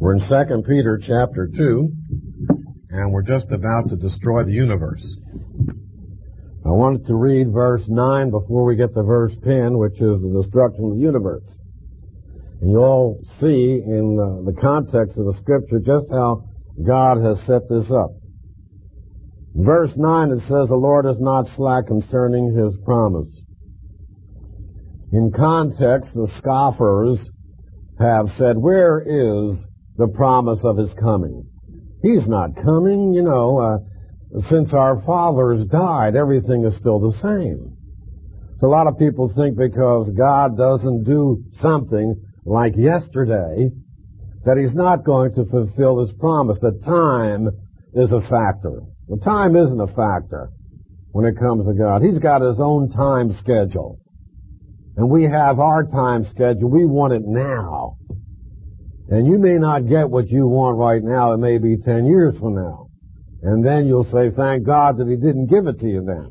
We're in 2 Peter chapter 2, and we're just about to destroy the universe. I wanted to read verse 9 before we get to verse 10, which is the destruction of the universe. And you all see in the context of the Scripture just how God has set this up. In verse 9 it says, "The Lord is not slack concerning His promise." In context, the scoffers have said, where is the promise of His coming? He's not coming, since our fathers died, everything is still the same. So a lot of people think because God doesn't do something like yesterday, that He's not going to fulfill His promise, that time is a factor. Well, time isn't a factor when it comes to God. He's got His own time schedule. And we have our time schedule. We want it now. And you may not get what you want right now. It may be 10 years from now. And then you'll say, thank God that He didn't give it to you then.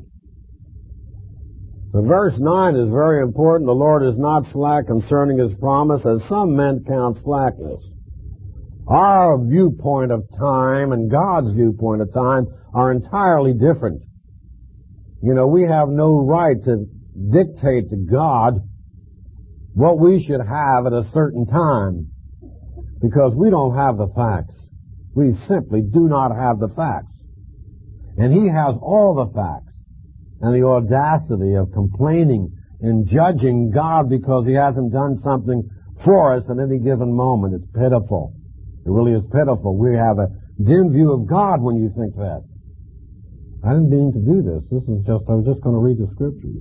So verse 9 is very important. The Lord is not slack concerning His promise, as some men count slackness. Our viewpoint of time and God's viewpoint of time are entirely different. We have no right to dictate to God what we should have at a certain time, because we don't have the facts. We simply do not have the facts. And He has all the facts. And the audacity of complaining and judging God because He hasn't done something for us at any given moment, it's pitiful. It really is pitiful. We have a dim view of God when you think that. I didn't mean to do this. I was just going to read the Scriptures.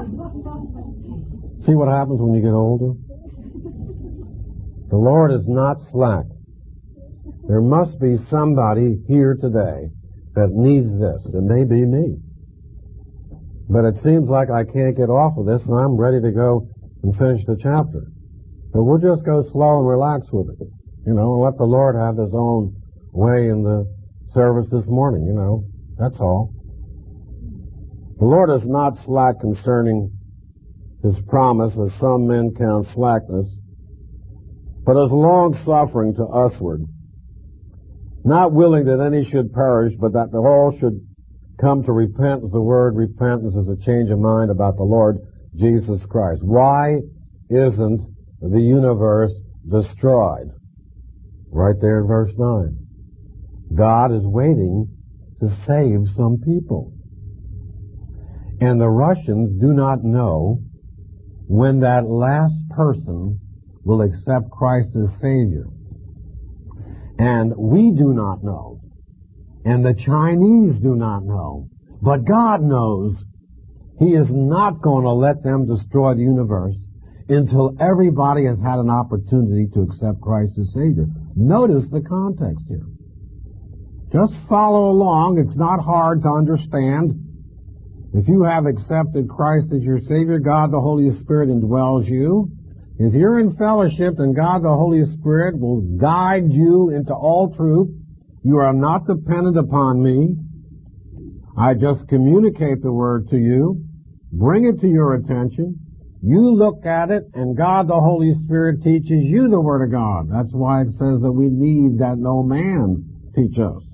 See what happens when you get older? The Lord is not slack. There must be somebody here today that needs this. It may be me. But it seems like I can't get off of this, and I'm ready to go and finish the chapter. But we'll just go slow and relax with it. And let the Lord have His own way in the service this morning, That's all. The Lord is not slack concerning His promise, as some men count slackness, but is long-suffering to usward, not willing that any should perish, but that all should come to repentance. The word repentance is a change of mind about the Lord Jesus Christ. Why isn't the universe destroyed? Right there in verse 9. God is waiting to save some people. And the Russians do not know when that last person will accept Christ as Savior. And we do not know. And the Chinese do not know. But God knows. He is not going to let them destroy the universe until everybody has had an opportunity to accept Christ as Savior. Notice the context here. Just follow along. It's not hard to understand. If you have accepted Christ as your Savior, God the Holy Spirit indwells you. If you're in fellowship, then God the Holy Spirit will guide you into all truth. You are not dependent upon me. I just communicate the Word to you, bring it to your attention. You look at it, and God the Holy Spirit teaches you the Word of God. That's why it says that we need that no man teach us.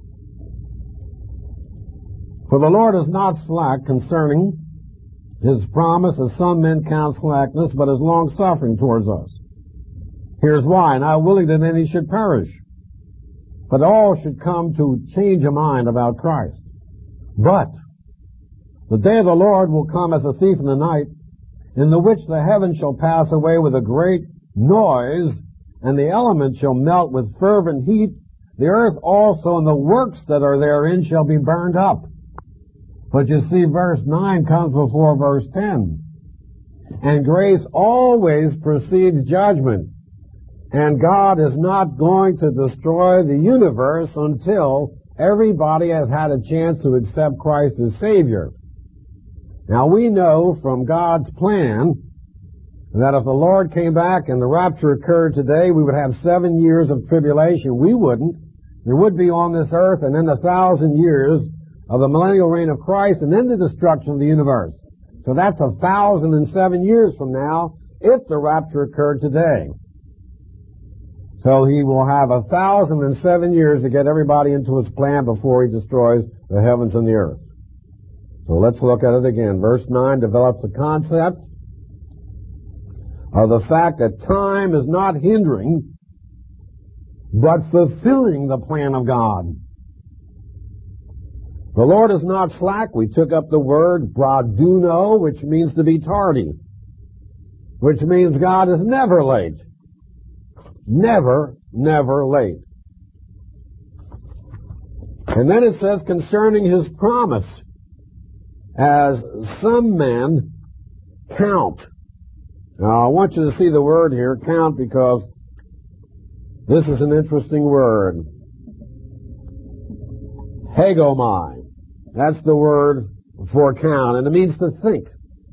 For the Lord is not slack concerning His promise, as some men count slackness, but is long-suffering towards us. Here's why: not willing that any should perish, but all should come to change of mind about Christ. But the day of the Lord will come as a thief in the night, in the which the heavens shall pass away with a great noise, and the elements shall melt with fervent heat. The earth also and the works that are therein shall be burned up. But you see, verse 9 comes before verse 10. And grace always precedes judgment. And God is not going to destroy the universe until everybody has had a chance to accept Christ as Savior. Now, we know from God's plan that if the Lord came back and the rapture occurred today, we would have 7 years of tribulation. We wouldn't. There would be on this earth, and then 1,000 years of the millennial reign of Christ, and then the destruction of the universe. So that's 1,007 years from now, if the rapture occurred today. So he will have 1,007 years to get everybody into his plan before he destroys the heavens and the earth. So let's look at it again. Verse 9 develops the concept of the fact that time is not hindering, but fulfilling the plan of God. The Lord is not slack. We took up the word braduno, which means to be tardy, which means God is never late. Never, never late. And then it says concerning his promise, as some men count. Now I want you to see the word here, count, because this is an interesting word. Hegomai. That's the word for count, and it means to think.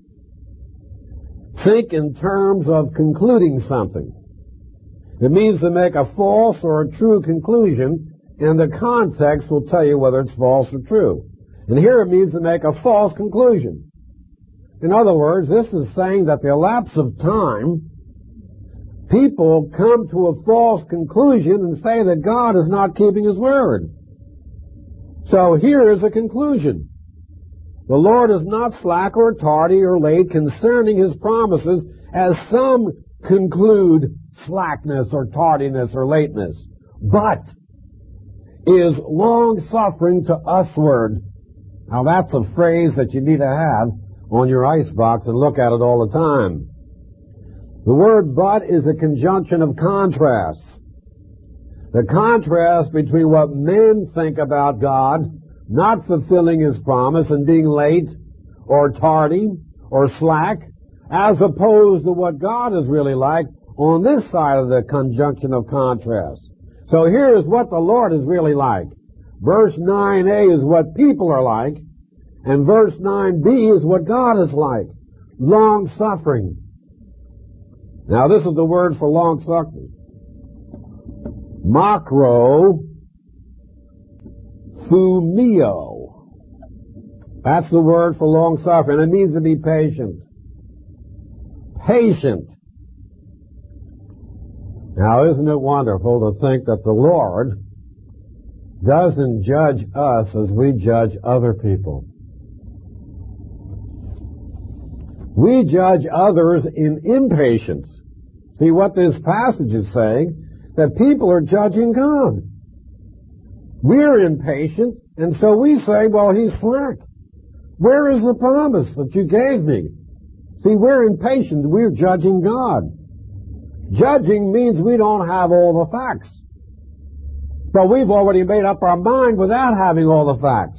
Think in terms of concluding something. It means to make a false or a true conclusion, and the context will tell you whether it's false or true. And here it means to make a false conclusion. In other words, this is saying that the elapse of time, people come to a false conclusion and say that God is not keeping his word. So here is a conclusion. The Lord is not slack or tardy or late concerning his promises, as some conclude slackness or tardiness or lateness, but is long-suffering to usward. Now that's a phrase that you need to have on your icebox and look at it all the time. The word but is a conjunction of contrasts. The contrast between what men think about God not fulfilling his promise and being late or tardy or slack, as opposed to what God is really like on this side of the conjunction of contrast. So here is what the Lord is really like. Verse 9a is what people are like, and verse 9b is what God is like. Long-suffering. Now this is the word for long-suffering. Makro thumio. That's the word for long-suffering. It means to be patient. Patient. Now isn't it wonderful to think that the Lord doesn't judge us as we judge other people? We judge others in impatience. See what this passage is saying? That people are judging God. We're impatient, and so we say, well, he's slack. Where is the promise that you gave me? See, we're impatient. We're judging God. Judging means we don't have all the facts. But we've already made up our mind without having all the facts.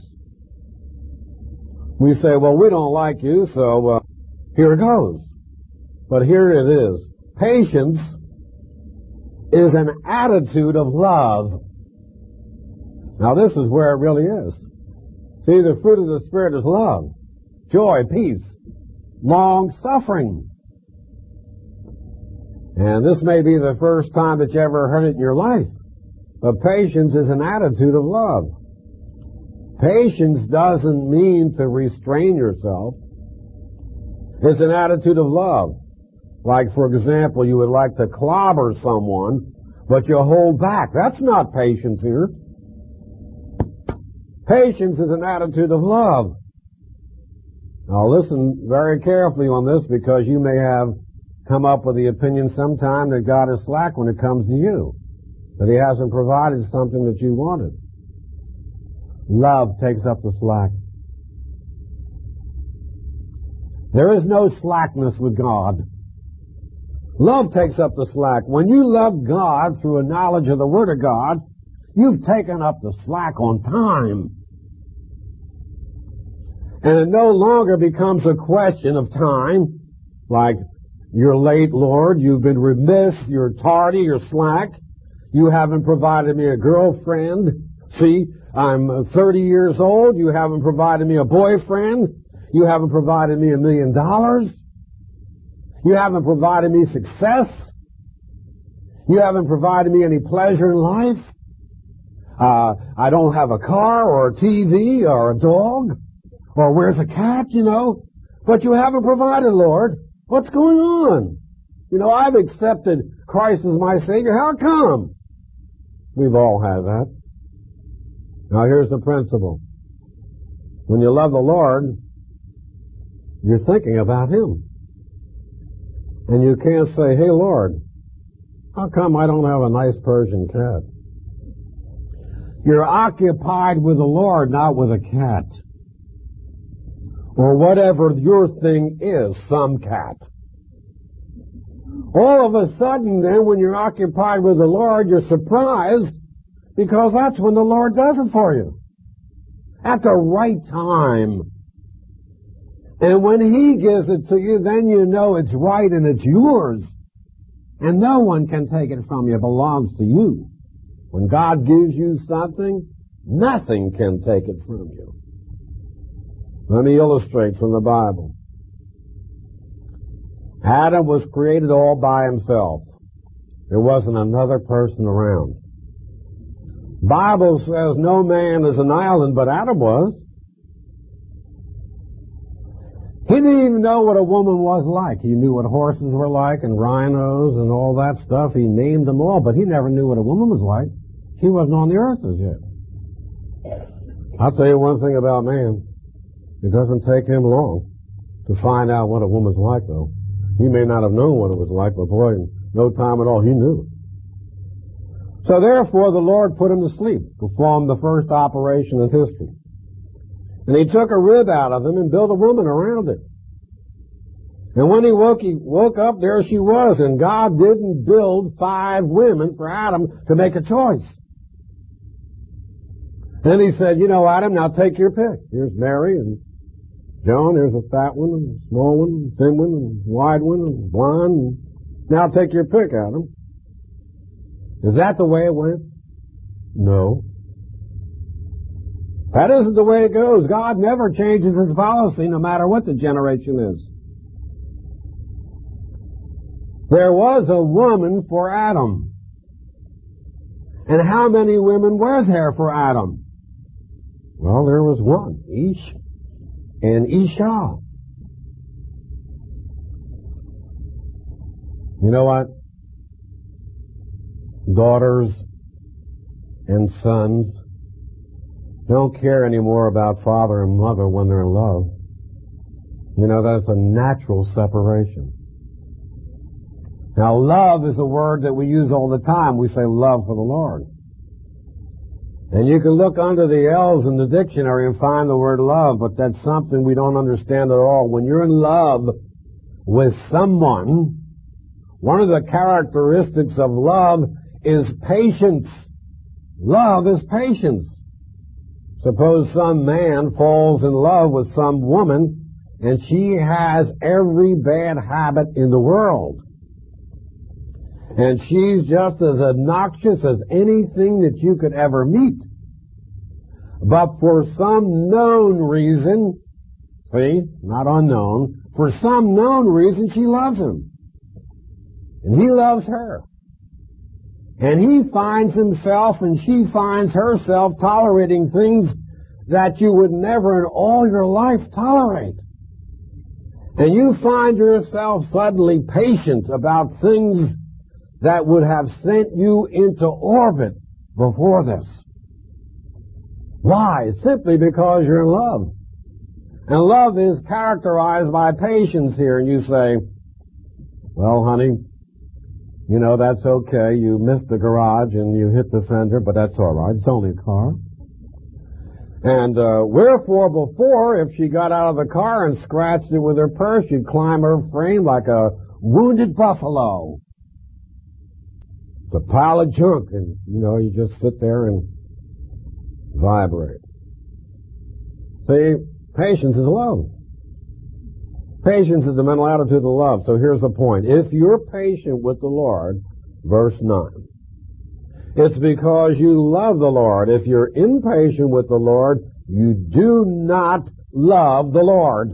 We say, well, we don't like you, so here it goes. But here it is. Patience is an attitude of love. Now this is where it really is. See, the fruit of the Spirit is love, joy, peace, long-suffering. And this may be the first time that you ever heard it in your life. But patience is an attitude of love. Patience doesn't mean to restrain yourself. It's an attitude of love. Like, for example, you would like to clobber someone, but you hold back. That's not patience here. Patience is an attitude of love. Now listen very carefully on this, because you may have come up with the opinion sometime that God is slack when it comes to you, that he hasn't provided something that you wanted. Love takes up the slack. There is no slackness with God. Love takes up the slack. When you love God through a knowledge of the Word of God, you've taken up the slack on time. And it no longer becomes a question of time, like, you're late, Lord, you've been remiss, you're tardy, you're slack, you haven't provided me a girlfriend. See, I'm 30 years old, you haven't provided me a boyfriend, you haven't provided me $1 million, you haven't provided me success, you haven't provided me any pleasure in life, I don't have a car or a TV or a dog, or where's a cat, but you haven't provided, Lord. What's going on? You know, I've accepted Christ as my Savior. How come? We've all had that. Now here's the principle. When you love the Lord, you're thinking about Him. And you can't say, hey Lord, how come I don't have a nice Persian cat? You're occupied with the Lord, not with a cat. Or whatever your thing is, some cat. All of a sudden then, when you're occupied with the Lord, you're surprised because that's when the Lord does it for you. At the right time. And when He gives it to you, then you know it's right and it's yours. And no one can take it from you. It belongs to you. When God gives you something, nothing can take it from you. Let me illustrate from the Bible. Adam was created all by himself. There wasn't another person around. Bible says no man is an island, but Adam was. He didn't even know what a woman was like. He knew what horses were like and rhinos and all that stuff. He named them all, but he never knew what a woman was like. She wasn't on the earth as yet. I'll tell you one thing about man. It doesn't take him long to find out what a woman's like, though. He may not have known what it was like, but boy, in no time at all, he knew. So therefore, the Lord put him to sleep, performed the first operation in history. And He took a rib out of him and built a woman around it. And when he woke up, there she was. And God didn't build 5 women for Adam to make a choice. Then He said, you know, Adam, now take your pick. Here's Mary and Joan. Here's a fat one and a small one, and a thin one, and a wide one, and blonde. Now take your pick, Adam. Is that the way it went? No. That isn't the way it goes. God never changes His policy, no matter what the generation is. There was a woman for Adam. And how many women were there for Adam? Well, there was one, Ish and Isha. You know what? Daughters and sons don't care anymore about father and mother when they're in love. You know, that's a natural separation. Now, love is a word that we use all the time. We say love for the Lord. And you can look under the L's in the dictionary and find the word love, but that's something we don't understand at all. When you're in love with someone, one of the characteristics of love is patience. Love is patience. Suppose some man falls in love with some woman and she has every bad habit in the world. And she's just as obnoxious as anything that you could ever meet. But for some known reason, see, not unknown, for some known reason she loves him. And he loves her. And he finds himself and she finds herself tolerating things that you would never in all your life tolerate. And you find yourself suddenly patient about things that would have sent you into orbit before this. Why? Simply because you're in love. And love is characterized by patience here. And you say, well, honey, you know, that's okay. You missed the garage and you hit the fender, but that's all right. It's only a car. And wherefore before, if she got out of the car and scratched it with her purse, you'd climb her frame like a wounded buffalo. It's a pile of junk, and, you know, you just sit there and vibrate. See, patience is love. Patience is the mental attitude of love. So here's the point. If you're patient with the Lord, verse 9, it's because you love the Lord. If you're impatient with the Lord, you do not love the Lord.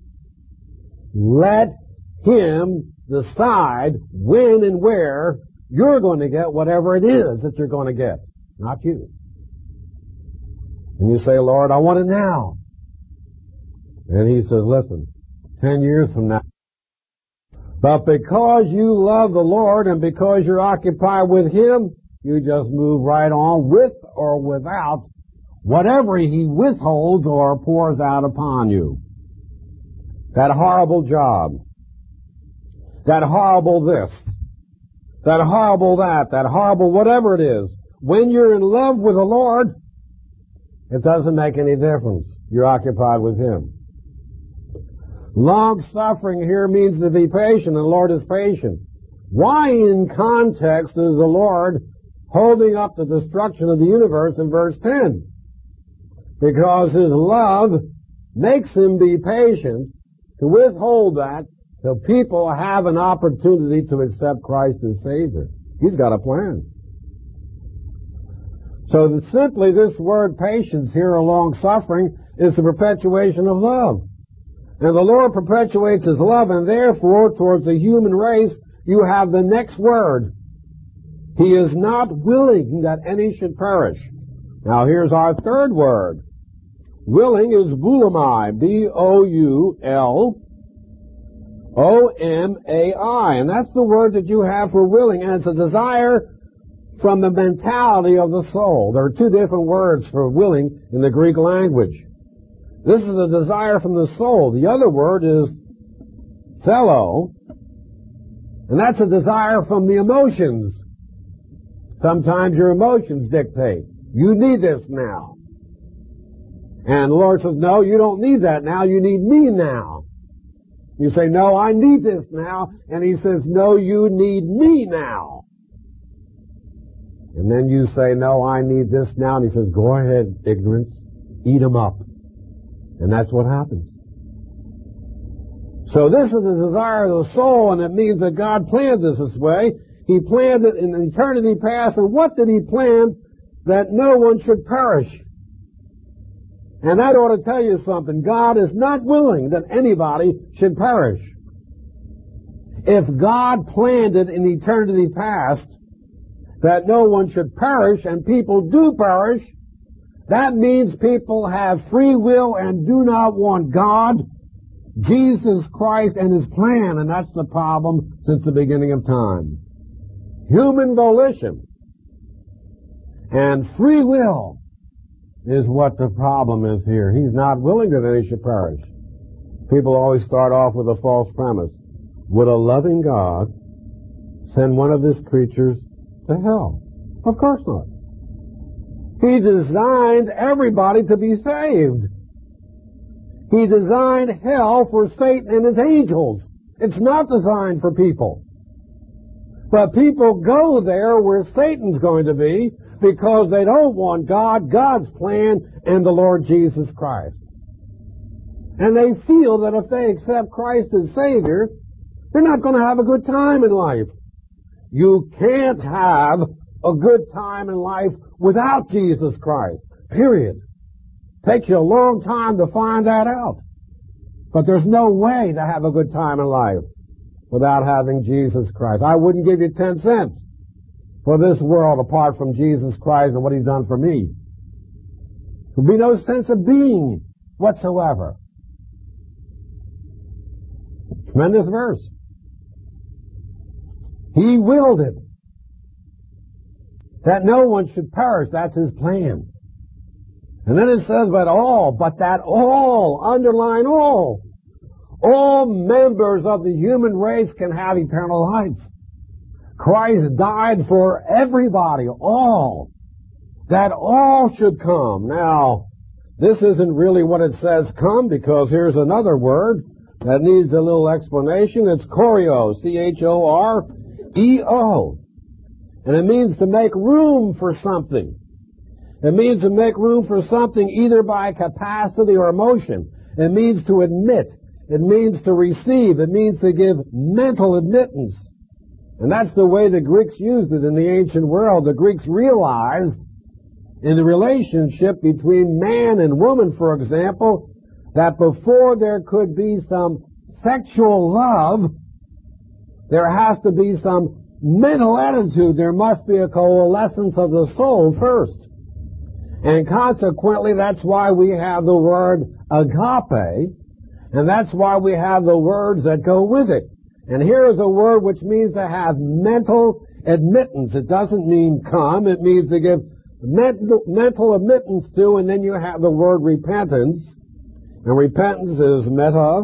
Let Him decide when and where you're going to get whatever it is that you're going to get, not you. And you say, Lord, I want it now. And He says, listen, 10 years from now, But because you love the Lord and because you're occupied with Him, you just move right on with or without whatever He withholds or pours out upon you. That horrible job, that horrible this, that horrible that horrible whatever it is. When you're in love with the Lord, it doesn't make any difference. You're occupied with Him. Long-suffering here means to be patient, and the Lord is patient. Why in context is the Lord holding up the destruction of the universe in verse 10? Because His love makes Him be patient to withhold that till people have an opportunity to accept Christ as Savior. He's got a plan. So simply this word patience here, or long-suffering, is the perpetuation of love. And the Lord perpetuates His love, and therefore, towards the human race, you have the next word. He is not willing that any should perish. Now here's our third word. Willing is boulomai, B-O-U-L-O-M-A-I. And that's the word that you have for willing, and it's a desire from the mentality of the soul. There are two different words for willing in the Greek language. This is a desire from the soul. The other word is thelo, and that's a desire from the emotions. Sometimes your emotions dictate. You need this now. And the Lord says, no, you don't need that now. You need me now. You say, no, I need this now. And He says, no, you need me now. And then you say, no, I need this now. And He says, go ahead, ignorance. Eat 'em up. And that's what happens. So this is the desire of the soul, and it means that God planned this way. He planned it in eternity past, and what did He plan? That no one should perish. And that ought to tell you something. God is not willing that anybody should perish. If God planned it in eternity past that no one should perish, and people do perish, that means people have free will and do not want God, Jesus Christ, and His plan, and that's the problem since the beginning of time. Human volition and free will is what the problem is here. He's not willing that any should perish. People always start off with a false premise. Would a loving God send one of His creatures to hell? Of course not. He designed everybody to be saved. He designed hell for Satan and his angels. It's not designed for people. But people go there where Satan's going to be because they don't want God, God's plan, and the Lord Jesus Christ. And they feel that if they accept Christ as Savior, they're not going to have a good time in life. You can't have a good time in life without Jesus Christ. Period. Takes you a long time to find that out. But there's no way to have a good time in life without having Jesus Christ. I wouldn't give you 10 cents for this world apart from Jesus Christ and what He's done for me. There'd be no sense of being whatsoever. Tremendous verse. He willed it, that no one should perish. That's His plan. And then it says, but that all, underline all members of the human race can have eternal life. Christ died for everybody, all. That all should come. Now, this isn't really what it says come, because here's another word that needs a little explanation. It's choreo, C-H-O-R-E-O. And it means to make room for something. It means to make room for something either by capacity or emotion. It means to admit. It means to receive. It means to give mental admittance. And that's the way the Greeks used it in the ancient world. The Greeks realized in the relationship between man and woman, for example, that before there could be some sexual love, there has to be some mental attitude. There must be a coalescence of the soul first. And consequently, that's why we have the word agape, and that's why we have the words that go with it. And here is a word which means to have mental admittance. It doesn't mean come. It means to give mental admittance to, and then you have the word repentance. And repentance is meta,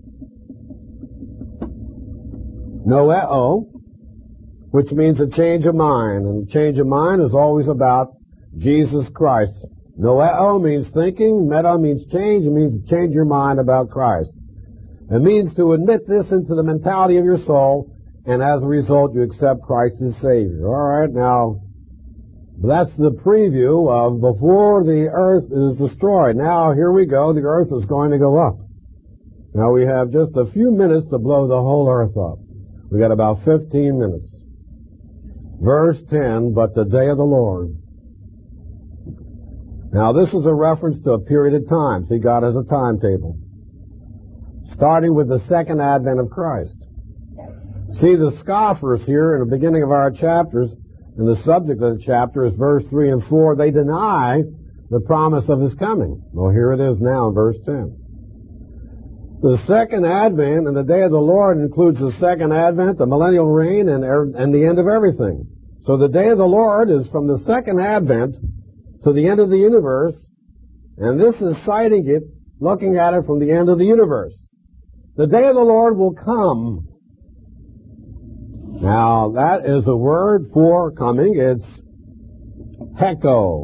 noeo, which means a change of mind. And a change of mind is always about Jesus Christ. Noeo means thinking. Meta means change. It means to change your mind about Christ. It means to admit this into the mentality of your soul, and as a result, you accept Christ as Savior. All right, now, that's the preview of before the earth is destroyed. Now, here we go. The earth is going to go up. Now, we have just a few minutes to blow the whole earth up. We got about 15 minutes. Verse 10, but the day of the Lord. Now, this is a reference to a period of time. See, God has a timetable. Starting with the second advent of Christ. See, the scoffers here in the beginning of our chapters, and the subject of the chapter is verse 3 and 4, they deny the promise of His coming. Well, here it is now in verse 10. The second advent and the day of the Lord includes the second advent, the millennial reign, and the end of everything. So the day of the Lord is from the second advent to the end of the universe, and this is citing it, looking at it from the end of the universe. The day of the Lord will come. Now, that is a word for coming. It's heko.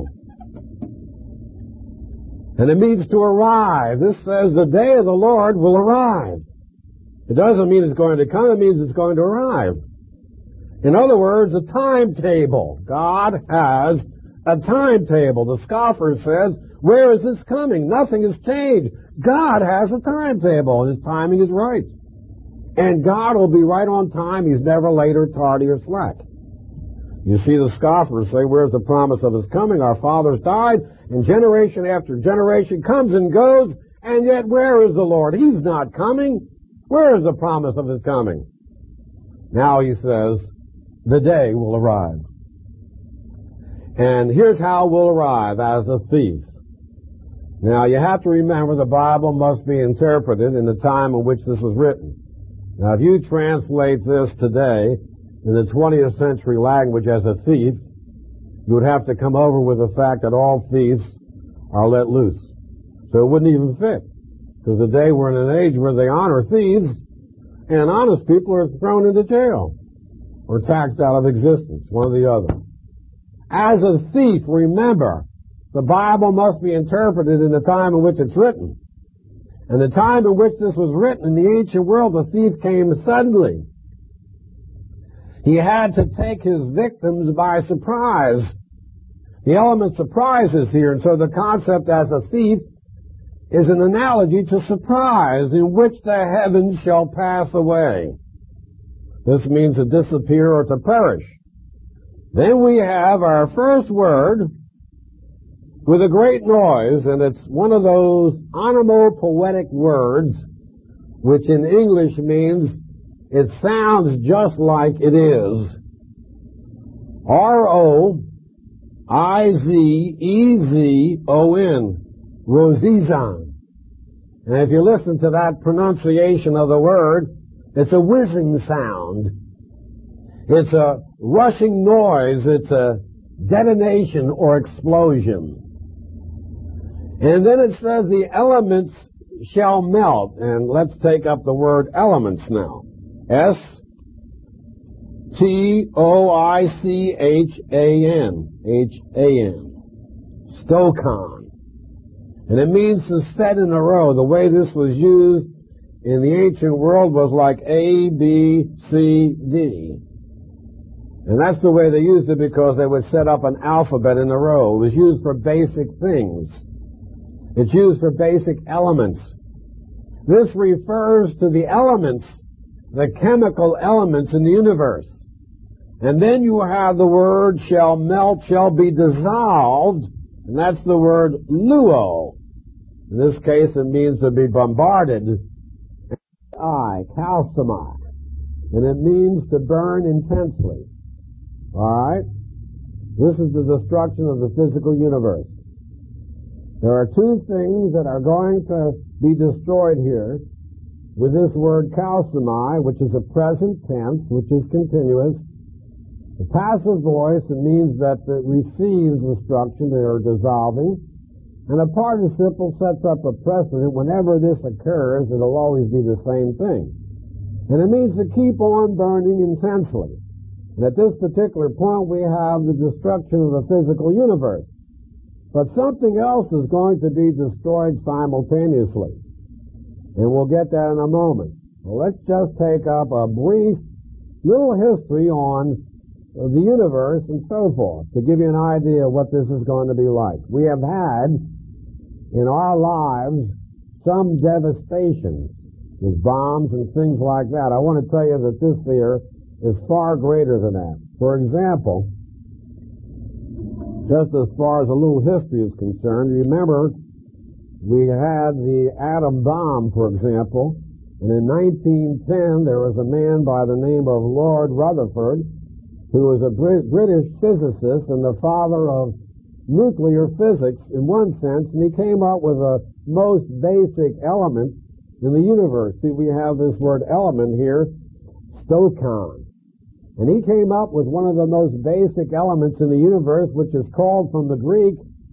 And it means to arrive. This says the day of the Lord will arrive. It doesn't mean it's going to come. It means it's going to arrive. In other words, a timetable. God has a timetable. The scoffer says, where is this coming? Nothing has changed. God has a timetable. His timing is right. And God will be right on time. He's never late or tardy or slack. You see the scoffers say, where's the promise of His coming? Our fathers died, and generation after generation comes and goes, and yet where is the Lord? He's not coming. Where is the promise of His coming? Now he says, the day will arrive. And here's how we'll arrive: as a thief. Now, you have to remember the Bible must be interpreted in the time in which this was written. Now, if you translate this today in the 20th century language as a thief, you would have to come over with the fact that all thieves are let loose. So it wouldn't even fit. Because today we're in an age where they honor thieves, and honest people are thrown into jail or taxed out of existence, one or the other. As a thief, remember, the Bible must be interpreted in the time in which it's written. And the time in which this was written, in the ancient world, the thief came suddenly. He had to take his victims by surprise. The element surprise is here, and so the concept as a thief is an analogy to surprise, in which the heavens shall pass away. This means to disappear or to perish. Then we have our first word with a great noise, and it's one of those onomatopoetic words which in English means it sounds just like it is. R-O-I-Z-E-Z-O-N. Rozizan. And if you listen to that pronunciation of the word, it's a whizzing sound. It's a rushing noise. It's a detonation or explosion. And then it says the elements shall melt. And let's take up the word elements now. S-T-O-I-C-H-A-N. H-A-N. Stokan. And it means to set in a row. The way this was used in the ancient world was like A, B, C, D. And that's the way they used it because they would set up an alphabet in a row. It was used for basic things. It's used for basic elements. This refers to the elements, the chemical elements in the universe. And then you have the word shall melt, shall be dissolved, and that's the word luo. In this case, it means to be bombarded. Kalsamai. And it means to burn intensely. Alright? This is the destruction of the physical universe. There are two things that are going to be destroyed here. with this word calcimi, which is a present tense, which is continuous. The passive voice, it means that it receives instruction, they are dissolving. And a participle sets up a precedent. Whenever this occurs, it'll always be the same thing. And it means to keep on burning intensely. And at this particular point, we have the destruction of the physical universe. But something else is going to be destroyed simultaneously. And we'll get that in a moment. Well, let's just take up a brief little history on the universe and so forth to give you an idea of what this is going to be like. We have had in our lives some devastation with bombs and things like that. I want to tell you that this here is far greater than that. For example, just as far as a little history is concerned, remember we had the atom bomb, for example, and in 1910 there was a man by the name of Lord Rutherford, who was a British physicist and the father of nuclear physics in one sense, and he came up with a most basic element in the universe. See, we have this word element here, stoichon. And he came up with one of the most basic elements in the universe, which is called from the Greek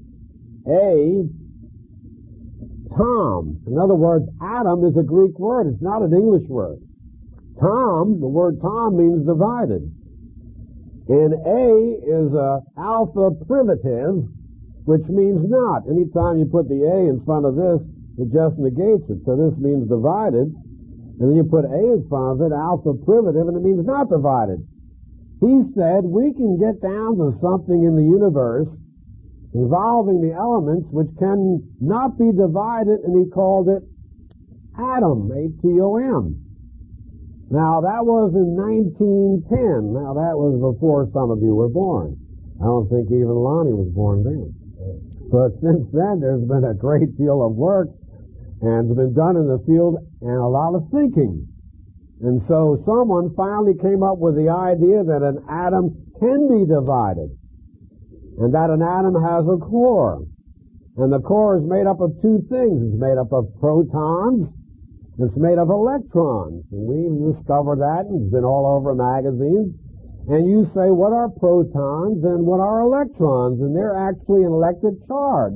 atom. In other words, atom is a Greek word. It's not an English word. Tom, the word tom means divided. And A is a alpha privative, which means not. Anytime you put the A in front of this, it just negates it. So this means divided. And then you put A in front of it, alpha privative, and it means not divided. He said we can get down to something in the universe involving the elements which can not be divided, and he called it atom, A-T-O-M. Now, that was in 1910. Now, that was before some of you were born. I don't think even Lonnie was born then. But since then, there's been a great deal of work, and it's been done in the field, and a lot of thinking. And so someone finally came up with the idea that an atom can be divided, and that an atom has a core. And the core is made up of two things. It's made up of protons. It's made of electrons, and we've discovered that, and it's been all over magazines. And you say, what are protons and what are electrons? And they're actually an electric charge.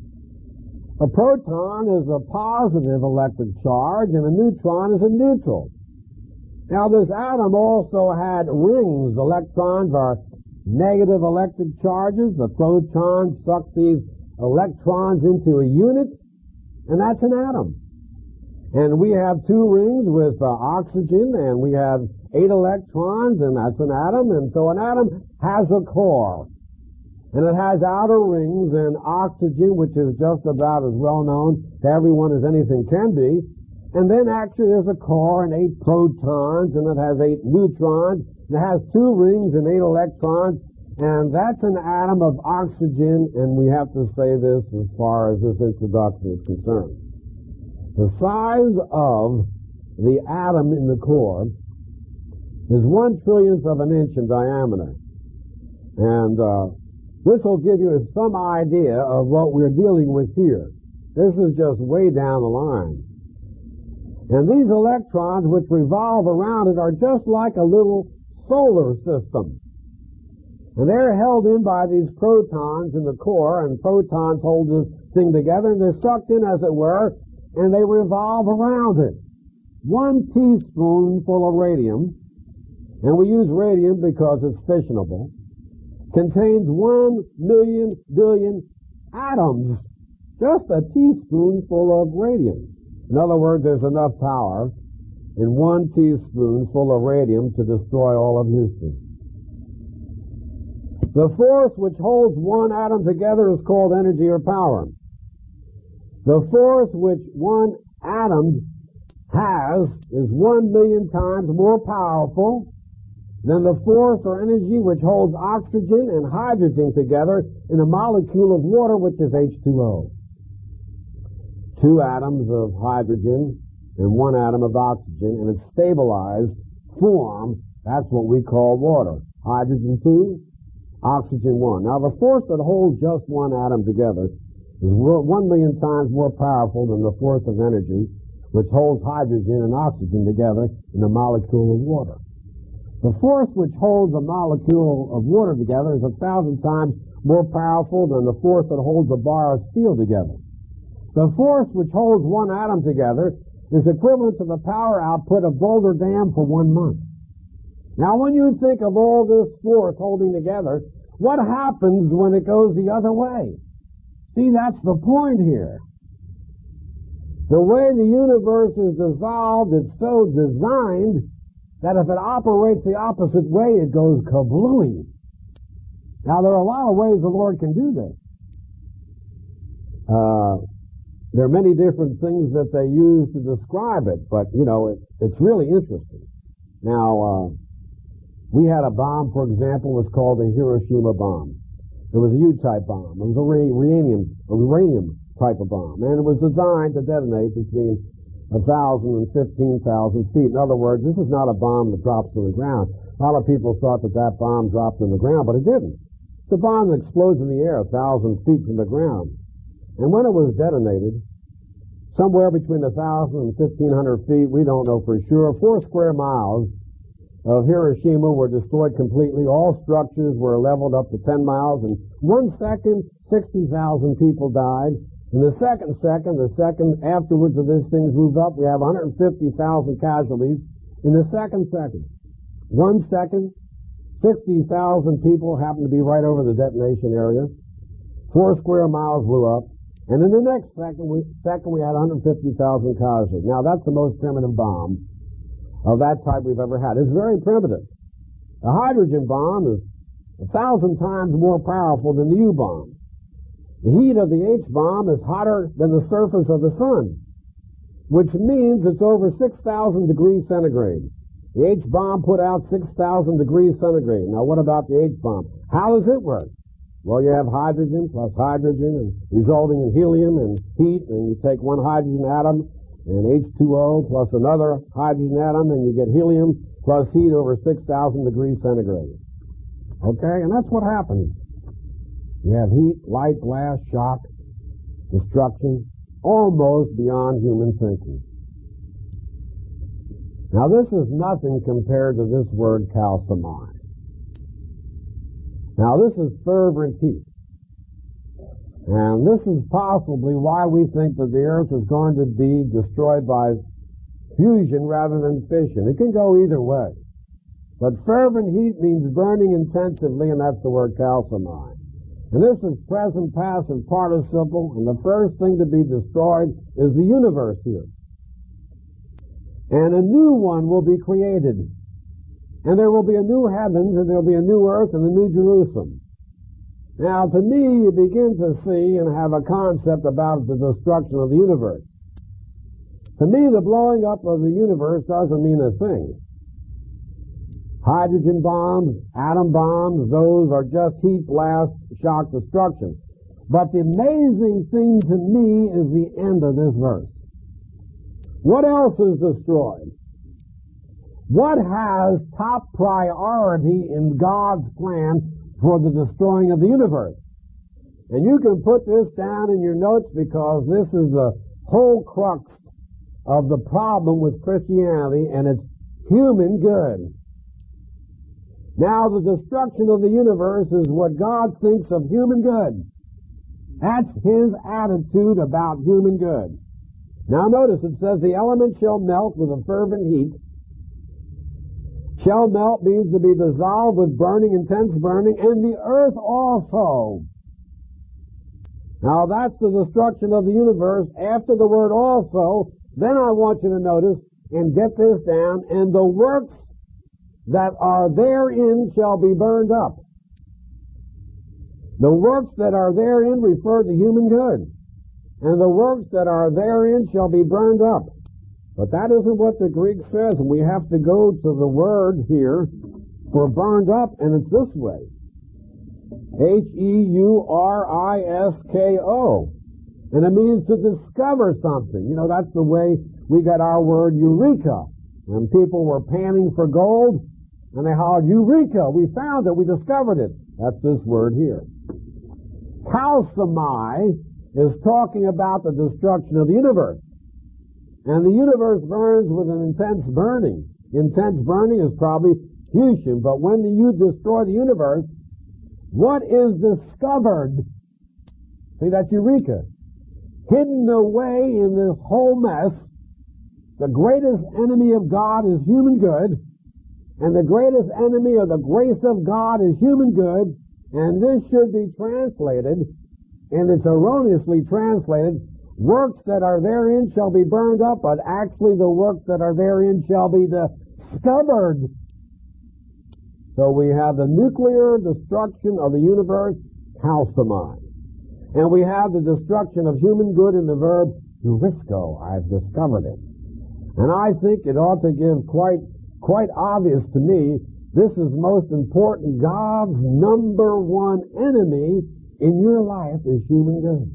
A proton is a positive electric charge, and a neutron is a neutral. Now, this atom also had rings. Electrons are negative electric charges. The protons suck these electrons into a unit, and that's an atom. And we have two rings with oxygen, and we have 8 electrons, and that's an atom. And so an atom has a core, and it has outer rings and oxygen, which is just about as well known to everyone as anything can be. And then actually there's a core and 8 protons, and it has 8 neutrons. It has 2 rings and 8 electrons, and that's an atom of oxygen, and we have to say this as far as this introduction is concerned. The size of the atom in the core is 1/trillionth of an inch in diameter. And this will give you some idea of what we're dealing with here. This is just way down the line. And these electrons which revolve around it are just like a little solar system. And they're held in by these protons in the core, and protons hold this thing together, and they're sucked in, as it were, and they revolve around it. 1 teaspoonful of radium, and we use radium because it's fissionable, contains 1 million billion atoms. Just a teaspoonful of radium. In other words, there's enough power in 1 teaspoonful of radium to destroy all of Houston. The force which holds one atom together is called energy or power. The force which one atom has is 1 million times more powerful than the force or energy which holds oxygen and hydrogen together in a molecule of water, which is H2O. 2 atoms of hydrogen and 1 atom of oxygen in its stabilized form, that's what we call water. Hydrogen 2, oxygen 1. Now, the force that holds just 1 atom together is 1 million times more powerful than the force of energy which holds hydrogen and oxygen together in a molecule of water. The force which holds a molecule of water together is 1,000 times more powerful than the force that holds a bar of steel together. The force which holds one atom together is equivalent to the power output of Boulder Dam for 1 month. Now, when you think of all this force holding together, what happens when it goes the other way? See, that's the point here. The way the universe is dissolved, it's so designed that if it operates the opposite way, it goes kablooey. Now, there are a lot of ways the Lord can do this. There are many different things that they use to describe it, but, it's really interesting. Now, we had a bomb, for example, was called the Hiroshima bomb. It was a U-type bomb. It was a uranium type of bomb, and it was designed to detonate between 1,000 and 15,000 feet. In other words, this is not a bomb that drops to the ground. A lot of people thought that bomb dropped in the ground, but it didn't. It's a bomb that explodes in the air 1,000 feet from the ground. And when it was detonated, somewhere between 1,000 and 1,500 feet, we don't know for sure, 4 square miles of Hiroshima were destroyed completely. All structures were leveled up to 10 miles. In 1 second, 60,000 people died. In the second afterwards of this thing's moved up, we have 150,000 casualties. In the second, 1 second, 60,000 people happened to be right over the detonation area. 4 square miles blew up. And in the next second, we had 150,000 casualties. Now, that's the most primitive bomb of that type we've ever had. It's very primitive. The hydrogen bomb is 1,000 times more powerful than the U-bomb. The heat of the H-bomb is hotter than the surface of the sun, which means it's over 6,000 degrees centigrade. The H-bomb put out 6,000 degrees centigrade. Now, what about the H-bomb? How does it work? Well, you have hydrogen plus hydrogen, and resulting in helium and heat, and you take one hydrogen atom and H2O plus another hydrogen atom, and you get helium plus heat over 6,000 degrees centigrade. Okay, and that's what happens. You have heat, light, blast, shock, destruction, almost beyond human thinking. Now, this is nothing compared to this word kalsomai. Now, this is fervent heat. And this is possibly why we think that the earth is going to be destroyed by fusion rather than fission. It can go either way. But fervent heat means burning intensively, and that's the word kalsomai. And this is present passive participle, and the first thing to be destroyed is the universe here. And a new one will be created. And there will be a new heavens, and there will be a new earth, and a new Jerusalem. Now, to me, you begin to see and have a concept about the destruction of the universe. To me, the blowing up of the universe doesn't mean a thing. Hydrogen bombs, atom bombs, those are just heat blast, shock destruction. But the amazing thing to me is the end of this verse. What else is destroyed? What has top priority in God's plan for the destroying of the universe? And you can put this down in your notes because this is the whole crux of the problem with Christianity, and it's human good. Now, the destruction of the universe is what God thinks of human good. That's His attitude about human good. Now, notice it says the elements shall melt with a fervent heat. Shall melt means to be dissolved with burning, intense burning, and the earth also. Now, that's the destruction of the universe. After the word also, then I want you to notice and get this down, and the works that are therein shall be burned up. The works that are therein refer to human good, and the works that are therein shall be burned up. But that isn't what the Greek says, and we have to go to the word here for burned up, and it's this way. Heurisko. And it means to discover something. You know, that's the way we got our word eureka. When people were panning for gold, and they hollered, Eureka! We found it, we discovered it. That's this word here. Kalsomai is talking about the destruction of the universe. And the universe burns with an intense burning. Intense burning is probably fusion, but when you destroy the universe, what is discovered? See, that's Eureka. Hidden away in this whole mess, the greatest enemy of God is human good, and the greatest enemy of the grace of God is human good, and this should be translated, and it's erroneously translated, works that are therein shall be burned up, but actually the works that are therein shall be discovered. So we have the nuclear destruction of the universe, calcimine. And we have the destruction of human good in the verb eurisco, I've discovered it. And I think it ought to give quite obvious to me, this is most important. God's number one enemy in your life is human good.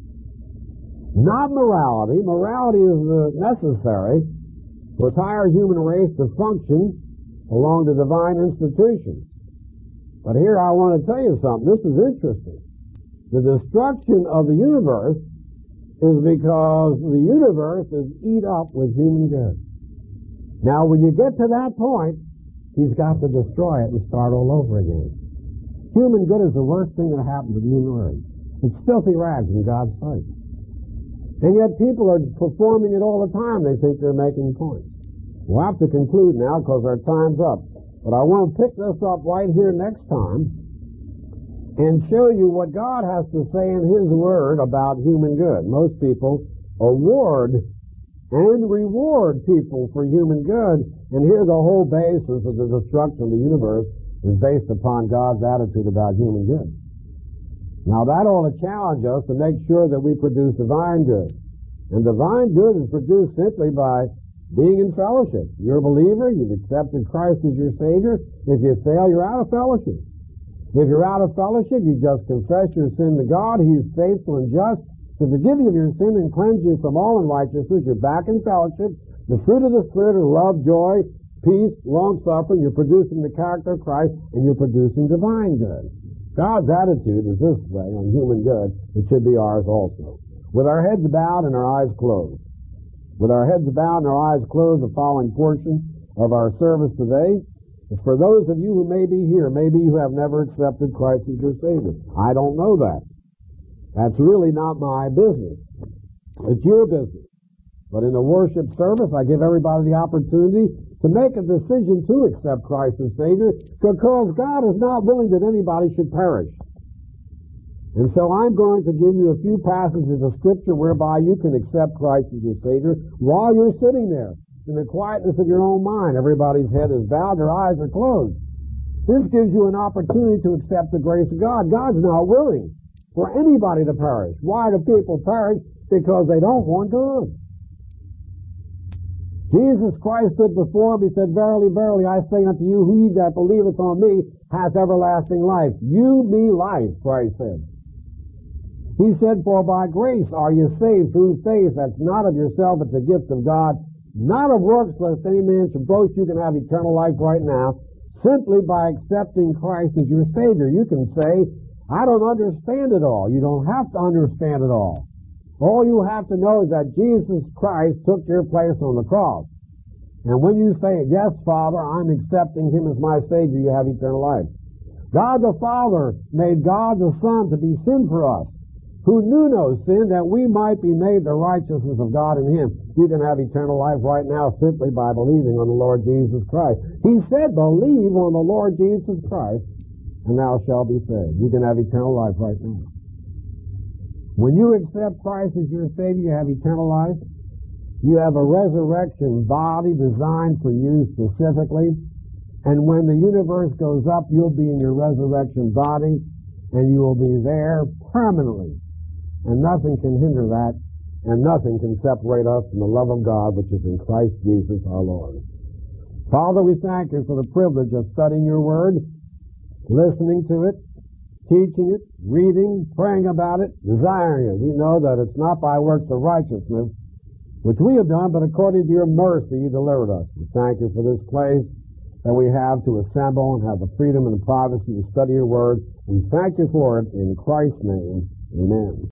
Not morality. Morality is necessary for the entire human race to function along the divine institutions. But here I want to tell you something. This is interesting. The destruction of the universe is because the universe is eat up with human good. Now, when you get to that point, he's got to destroy it and start all over again. Human good is the worst thing that happened to the human race. It's filthy rags in God's sight. And yet people are performing it all the time. They think they're making points. We'll have to conclude now because our time's up. But I want to pick this up right here next time and show you what God has to say in His Word about human good. Most people award and reward people for human good, and here the whole basis of the destruction of the universe is based upon God's attitude about human good. Now that ought to challenge us to make sure that we produce divine good. And divine good is produced simply by being in fellowship. You're a believer, you've accepted Christ as your Savior. If you fail, you're out of fellowship. If you're out of fellowship, you just confess your sin to God. He is faithful and just to forgive you of your sin and cleanse you from all unrighteousness. You're back in fellowship. The fruit of the Spirit are love, joy, peace, long-suffering. You're producing the character of Christ, and you're producing divine good. God's attitude is this way on human good. It should be ours also. With our heads bowed and our eyes closed. With our heads bowed and our eyes closed, the following portion of our service today is for those of you who may be here. Maybe you have never accepted Christ as your Savior. I don't know that. That's really not my business. It's your business. But in the worship service, I give everybody the opportunity to make a decision to accept Christ as Savior, because God is not willing that anybody should perish. And so I'm going to give you a few passages of Scripture whereby you can accept Christ as your Savior while you're sitting there in the quietness of your own mind. Everybody's head is bowed, their eyes are closed. This gives you an opportunity to accept the grace of God. God's not willing for anybody to perish. Why do people perish? Because they don't want God. Jesus Christ stood before him. He said, Verily, verily, I say unto you, he that believeth on me hath everlasting life. You me life, Christ said. He said, For by grace are you saved through faith. That's not of yourself, it's a gift of God. Not of works, lest any man should boast. You can have eternal life right now simply by accepting Christ as your Savior. You can say, I don't understand it all. You don't have to understand it all. All you have to know is that Jesus Christ took your place on the cross. And when you say, yes, Father, I'm accepting Him as my Savior, you have eternal life. God the Father made God the Son to be sin for us, who knew no sin, that we might be made the righteousness of God in Him. You can have eternal life right now simply by believing on the Lord Jesus Christ. He said, believe on the Lord Jesus Christ, and thou shalt be saved. You can have eternal life right now. When you accept Christ as your Savior, you have eternal life. You have a resurrection body designed for you specifically. And when the universe goes up, you'll be in your resurrection body, and you will be there permanently. And nothing can hinder that, and nothing can separate us from the love of God, which is in Christ Jesus our Lord. Father, we thank you for the privilege of studying your word, listening to it, teaching it, reading, praying about it, desiring it. We know that it's not by works of righteousness, which we have done, but according to your mercy you delivered us. We thank you for this place that we have to assemble and have the freedom and the privacy to study your word. We thank you for it in Christ's name. Amen.